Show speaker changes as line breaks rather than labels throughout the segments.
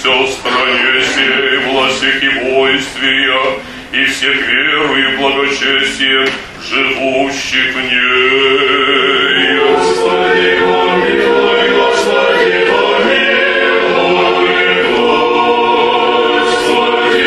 молимся о стране сей, властях и воинствия, и всех веру и благочестием, живущих в ней. Господи, помилуй, Господи, помилуй, Господи,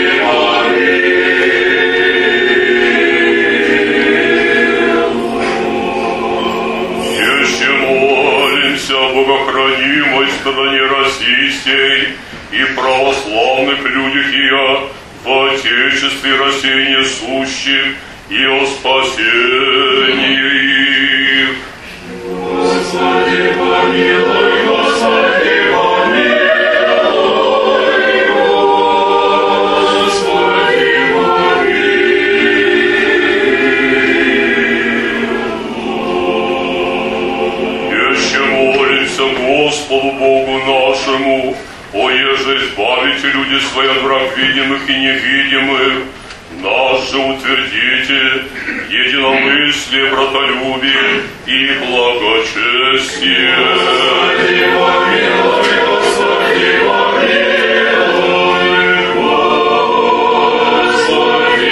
помилуй. Еще молимся о богохранимой стране российской и православных людях ее, в Отечестве России несущих, и о спасении их. Господи, помилуй, Господи, помилуй, Господи, помилуй. Еще молимся Господу Богу нашему, оеже избавите люди свои от враг видимых и невидимых, нас же утвердите единомыслие, братолюбие и благочестие. Господи, помилуй, Господи, помилуй, Господи,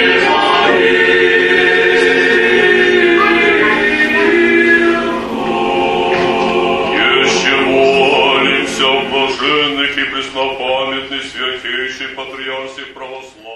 помилуй. Еще молимся о блаженных и преснопамятных святейших патриарсих православных.